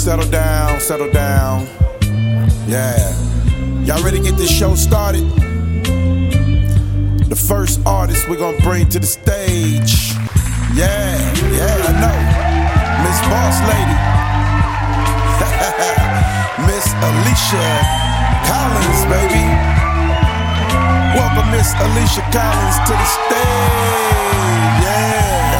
settle down, settle down. Yeah. Y'all ready to get this show started? The first artist we're gonna bring to the stage. Yeah, I know. Miss Boss Lady. Miss Alicia Collins, baby. Welcome Miss Alicia Collins to the stage. Yeah.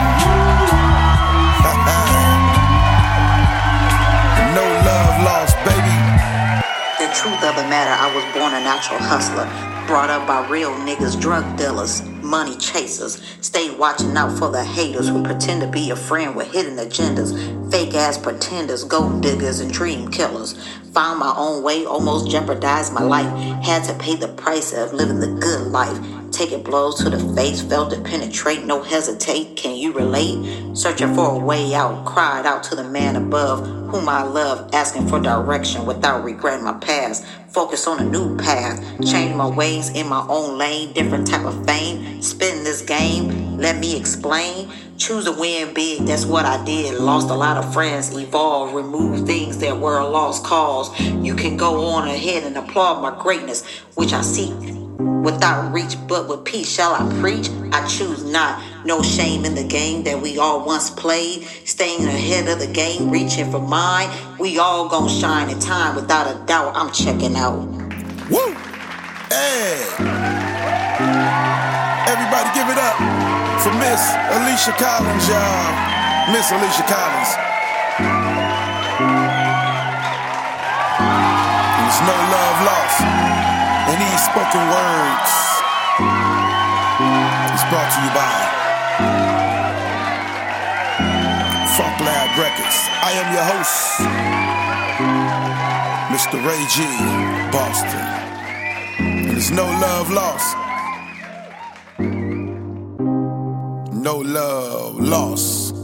No love lost, baby. The truth of the matter, I was born a natural hustler. Brought up by real niggas, drug dealers, money chasers. Stayed watching out for the haters who pretend to be a friend with hidden agendas. Fake ass pretenders, gold diggers, and dream killers. Found my own way, almost jeopardized my life. Had to pay the price of living the good life. Taking blows to the face, felt it penetrate, no hesitate. Can you relate? Searching for a way out, cried out to the man above, whom I love, asking for direction without regretting my past. Focus on a new path, change my ways in my own lane, different type of fame. Spin this game, let me explain. Choose to win big, that's what I did. Lost a lot of friends, evolved, removed things that were a lost cause. You can go on ahead and applaud my greatness, which I seek. Without reach, but with peace shall I preach. I choose not, no shame in the game that we all once played. Staying ahead of the game, reaching for mine. We all gon' shine in time, without a doubt. I'm checking out. Woo! Hey! Everybody give it up for Miss Alicia Collins, y'all. Miss Alicia Collins. There's no love lost. And these spoken words is brought to you by Funk Lab Records. I am your host, Mr. Ray G, Boston. And there's no love lost. No love lost.